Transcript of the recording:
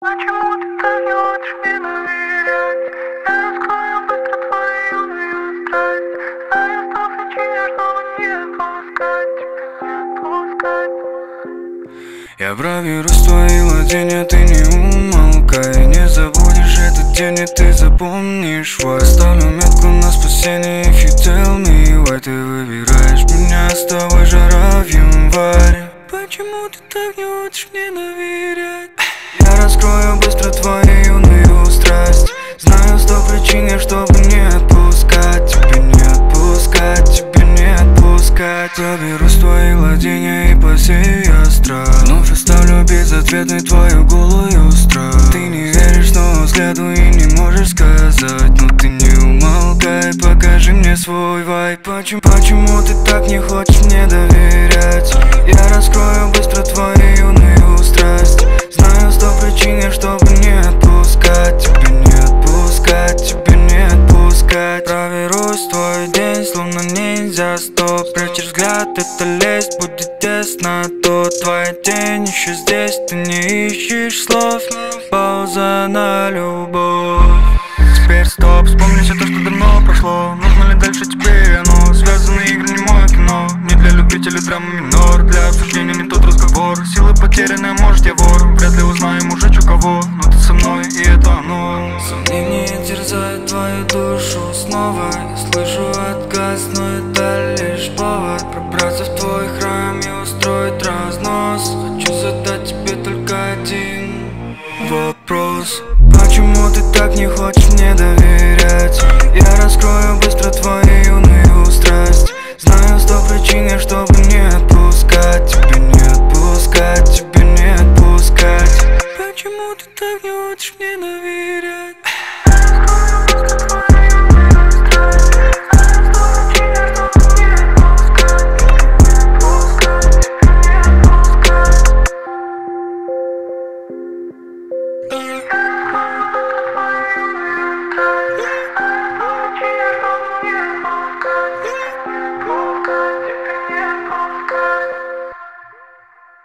Почему ты так не хочешь мне доверять? Я раскрою быстро твою юную страсть. Знаю 100 причин, чтобы не отпускать тебя, не отпускать. Я проберусь в твои владения, ты не умолкай. Не забудешь этот день, и ты запомнишь. Оставлю метку на спасение, if you tell me why. Ты выбираешь меня, с тобой жара в январе. Почему ты так не хочешь мне доверять? Я раскрою быстро твою юную страсть. Знаю 100 причин, чтобы не отпускать тебя, не отпускать тебя, не отпускать. Проберусь в твои владения и посею я страх. Вновь оставлю безответной твою голую страх. Ты не веришь, но взгляду и не можешь сказать. Но ты не умолкай, покажи мне свой вайб. Почему ты так не хочешь мне доверять? Я раскрою быстро твою юную страсть. Знаю 100 причин, чтобы не отпускать тебя, не отпускать тебя, не отпускать. Проберусь в твой день, словно ниндзя, стоп. Прячешь взгляд, это лезть будет тесно. То твоя тень еще здесь, ты не ищешь слов. Пауза на любовь. Теперь стоп, вспомни все то, что давно прошло. Нужно ли дальше теперь оно? Связанные игры, не мое кино. Не для любителей драмы минор. Для обсуждения не тот разговор. Силы потеряны, может я вор. Вряд ли узнаем уже чё кого. Но ты со мной, и это оно. Сомнения терзают твою душу снова. Я слышу отказ, но это лишь повод пробраться в твой храм и устроить разнос. Хочу задать тебе только один вопрос. Почему ты так не хочешь мне доверять? Я раскрою быстро твою юную страсть. Знаю 100 причин, чтобы не отпускать тебя, не отпускать тебя, не отпускать. Почему ты так не хочешь мне доверять?